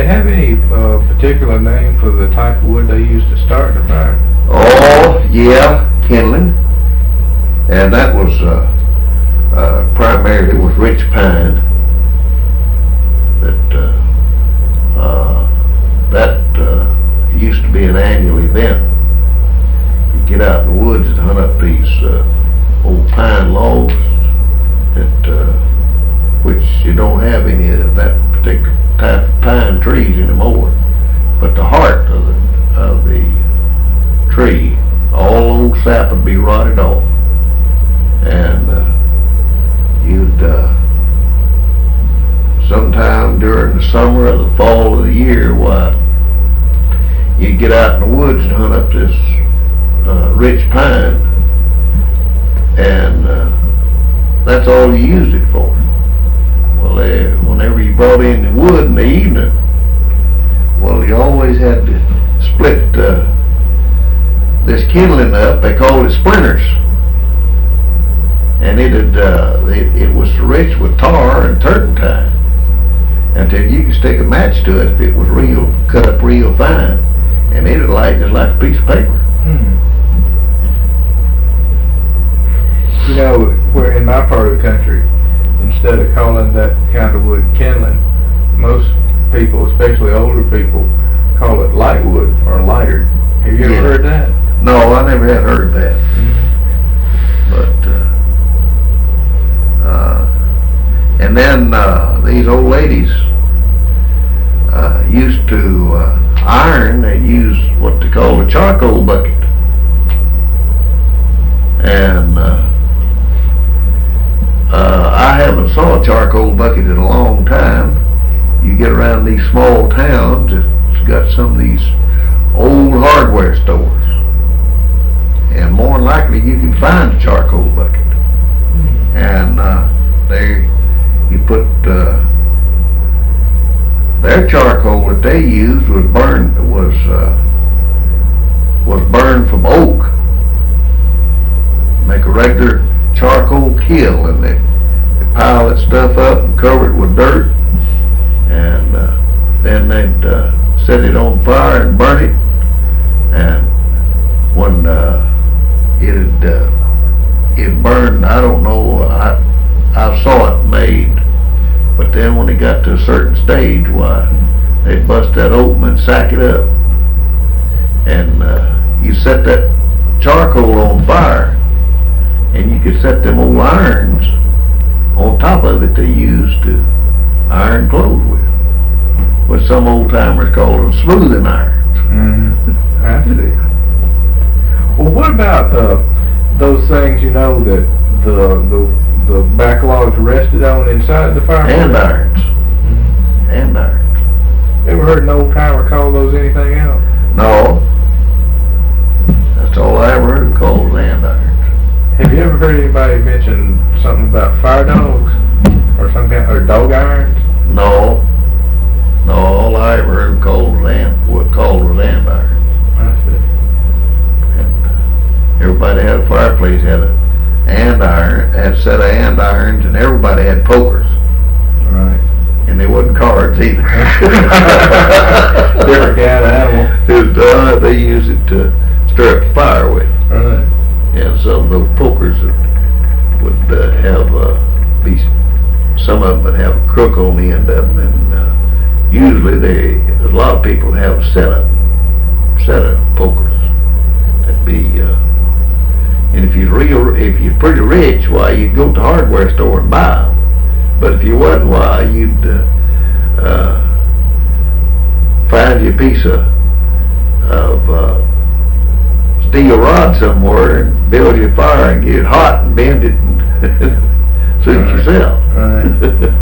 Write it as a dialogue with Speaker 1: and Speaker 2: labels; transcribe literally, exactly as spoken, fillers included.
Speaker 1: they have any uh, particular name for the type of wood they use to start the fire?
Speaker 2: Oh, yeah, kindling. And that was, uh, uh, primarily was rich pine. That, uh, uh, that, uh, used to be an annual event. You get out in the woods and hunt up these, uh, old pine logs that, uh, which you don't have any of that particular type of pine trees anymore. But the heart of the, of the tree, all old sap would be rotted off. And uh, you'd, uh, sometime during the summer or the fall of the year, why, you'd get out in the woods and hunt up this uh, rich pine, and uh, that's all you used it for. Well, uh, whenever you brought in the wood in the evening, well, you always had to split uh, this kindling up. They called it splinters. And it had, uh, it, it was rich with tar and turpentine until you could stick a match to it if it was real, cut up real fine, and it'd light just like a piece of paper.
Speaker 1: Hmm. You know, where in my part of the country, instead of calling that kind of wood kindling, most people, especially older people, call it lightwood or lighter. Have you ever
Speaker 2: Yeah.
Speaker 1: heard that?
Speaker 2: No, I never had heard that.
Speaker 1: Mm-hmm.
Speaker 2: But, uh, uh, and then uh, these old ladies uh, used to uh, iron. They use what they call a charcoal bucket. And uh, uh, I haven't saw a charcoal bucket in a long time. You get around these small towns, it's got some of these old hardware stores. And more than likely you can find a charcoal bucket. And uh, there you put uh, their charcoal that they used was burned was uh, was burned from oak. Make a regular charcoal kiln, and they, they pile that stuff up and cover it with dirt, and uh, then they'd uh, set it on fire and burn it. And when uh, it uh, it burned, I don't know, I I saw it made, but then when it got to a certain stage, why, they'd bust that open and sack it up, and uh, you set that charcoal on fire, and you could set them old irons on top of it they used to iron clothes with, what some old timers call them smoothing irons.
Speaker 1: Mm-hmm. I see. Well, what about uh, those things, you know, that the the the back logs rested on inside the fire?
Speaker 2: And irons.
Speaker 1: Mm-hmm.
Speaker 2: And irons.
Speaker 1: Ever heard an old timer call those anything else?
Speaker 2: No. That's all I ever heard them called, and irons.
Speaker 1: Have you ever heard anybody mention something about fire dogs or some kind, or dog irons?
Speaker 2: No. No, all I ever heard them called was and what called was and irons.
Speaker 1: I see.
Speaker 2: And everybody had a fireplace, had a and iron, had a set of and irons, and everybody had pokers.
Speaker 1: Right.
Speaker 2: And they wasn't cards either.
Speaker 1: Different kind of animal.
Speaker 2: It, uh, they used it to stir up the fire with.
Speaker 1: Right.
Speaker 2: And some of those pokers that would uh, have uh, be, some of them would have a crook on the end of them, and uh, usually they, a lot of people have a set of set of pokers. That'd be, uh, and if you're real, if you're pretty rich, why, you'd go to the hardware store and buy them. But if you wasn't, why, you'd uh, uh, find you a piece of of uh, steel rod somewhere and build your fire and get it hot and bend it and suit
Speaker 1: Right.
Speaker 2: yourself.
Speaker 1: Right.